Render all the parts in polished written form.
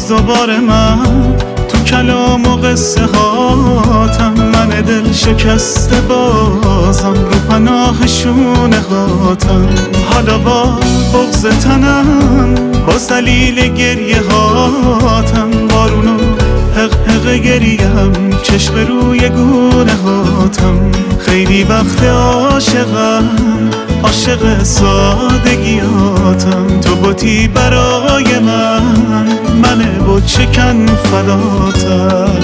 باز دوباره من تو کلام و قصه هاتم، من دل شکسته بازم رو پناه شونه هاتم. حالا با بغض تنم، با ذلیل گریه هاتم، بارونو حق حق گریم، چشم روی گونه هاتم. خیلی وقت عاشقم، عاشق سادگیاتم. تو بودی برای من بود شکن فداتم.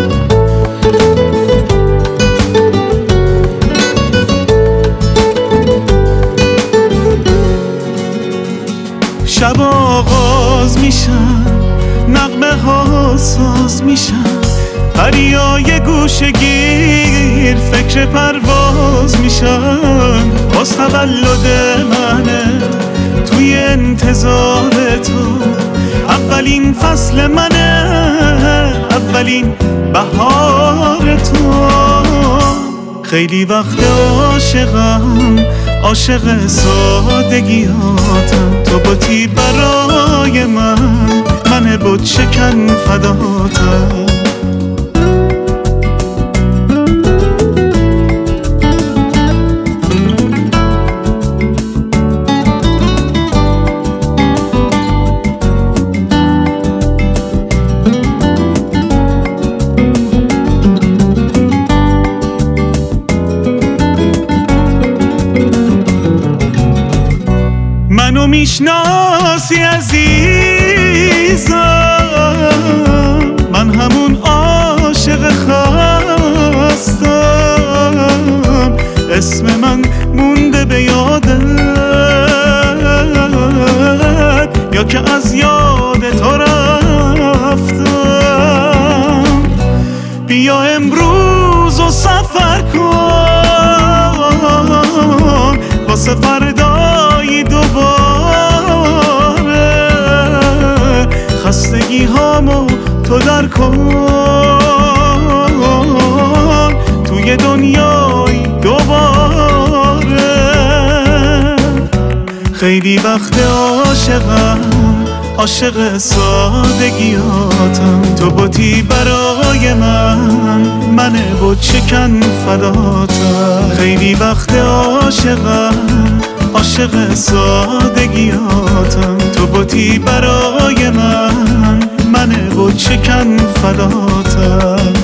شب آغاز میشن، نغمه ها ساز میشن، دریای گوشه گیر فکر پرواز میشن. باز تولد منه توی انتظار تو، اولین فصل منه، اولین بهار تو. خیلی وقت عاشقم، عاشق سادگیاتم. تو بودی برای من بود شکن فداتم. منو میشناسی عزیزم، من همون عاشق خستم. اسم من مونده به یادت، یا که از یاد تو رفتم. بیا امروز و سفر کن واسه فردای دوباره. خستگی هامو تو در کن توی دنیای دوباره. خیلی وقت عاشقم، عاشق سادگیاتم. تو بودی برای من بود شکن فداتم. خیلی وقت عاشقم، عاشق سادگیاتم. تو بودی برای من بود شکن فداتم.